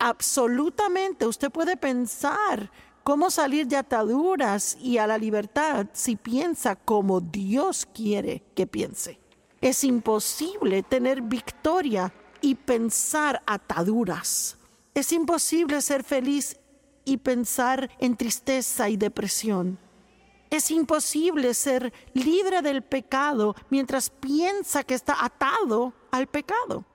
absolutamente usted puede pensar cómo salir de ataduras y a la libertad si piensa como Dios quiere que piense. Es imposible tener victoria y pensar ataduras. Es imposible ser feliz y pensar en tristeza y depresión. Es imposible ser libre del pecado mientras piensa que está atado al pecado.